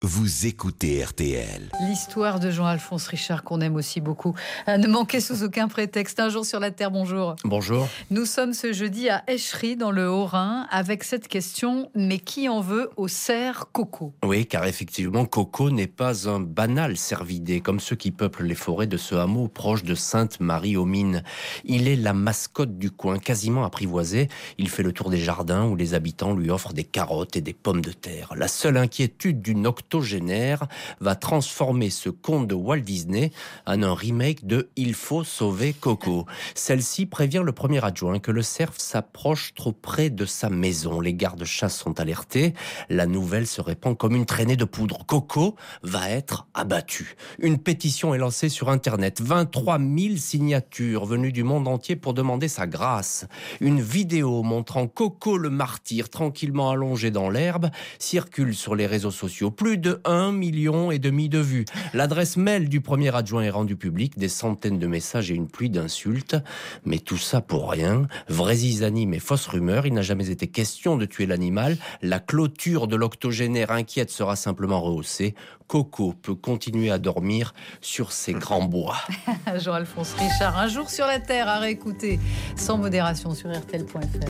Vous écoutez RTL. L'histoire de Jean-Alphonse Richard, qu'on aime aussi beaucoup. Ne manquez sous aucun prétexte. Un jour sur la Terre, bonjour. Bonjour. Nous sommes ce jeudi à Echery, dans le Haut-Rhin, avec cette question: mais qui en veut au cerf Coco? Oui, car effectivement, Coco n'est pas un banal cervidé, comme ceux qui peuplent les forêts de ce hameau proche de Sainte-Marie-aux-Mines. Il est la mascotte du coin, quasiment apprivoisé. Il fait le tour des jardins où les habitants lui offrent des carottes et des pommes de terre. La seule inquiétude d'une octogénaire va transformer ce conte de Walt Disney en un remake de Il faut sauver Coco. Celle-ci prévient le premier adjoint que le cerf s'approche trop près de sa maison. Les gardes-chasse sont alertés. La nouvelle se répand comme une traînée de poudre. Coco va être abattu. Une pétition est lancée sur Internet. 23 000 signatures venues du monde entier pour demander sa grâce. Une vidéo montrant Coco le martyr tranquillement allongé dans l'herbe circule sur les réseaux sociaux. Plus de 1,5 million de vues. L'adresse mail du premier adjoint est rendue publique, des centaines de messages et une pluie d'insultes. Mais tout ça pour rien. Vrais zizanie mais fausses rumeurs. Il n'a jamais été question de tuer l'animal. La clôture de l'octogénaire inquiète sera simplement rehaussée. Coco peut continuer à dormir sur ses grands bois. Jean-Alphonse Richard, un jour sur la Terre, à réécouter sans modération sur RTL.fr.